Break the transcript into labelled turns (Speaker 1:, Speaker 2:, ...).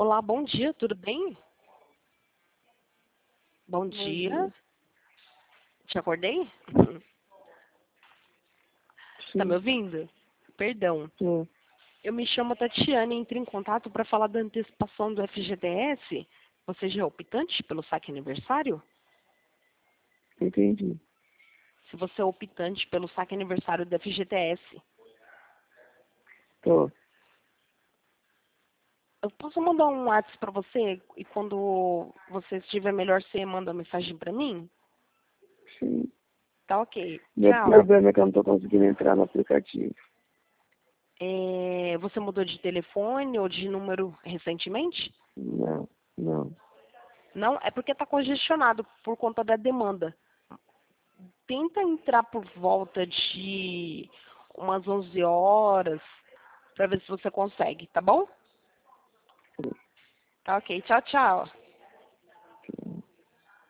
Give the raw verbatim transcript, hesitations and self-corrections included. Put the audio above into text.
Speaker 1: Olá, bom dia, tudo bem? Bom
Speaker 2: Bom
Speaker 1: dia.
Speaker 2: dia.
Speaker 1: Te acordei? Tá me
Speaker 2: Sim,
Speaker 1: ouvindo? Perdão.
Speaker 2: tô.
Speaker 1: Eu me chamo Tatiane e entrei em contato para falar da antecipação do F G T S. Você já é optante pelo saque aniversário?
Speaker 2: Entendi.
Speaker 1: Se você é optante pelo saque aniversário do F G T S,
Speaker 2: Tô.
Speaker 1: eu posso mandar um WhatsApp para você e quando você estiver melhor, você manda uma mensagem para mim?
Speaker 2: Sim.
Speaker 1: Tá ok.
Speaker 2: Meu
Speaker 1: Tchau.
Speaker 2: problema é que eu não tô conseguindo entrar no aplicativo.
Speaker 1: É, você mudou de telefone ou de número recentemente?
Speaker 2: Não, não.
Speaker 1: Não, é porque está congestionado por conta da demanda. Tenta entrar por volta de umas onze horas para ver se você consegue, tá bom? Tá ok. Tchau, tchau.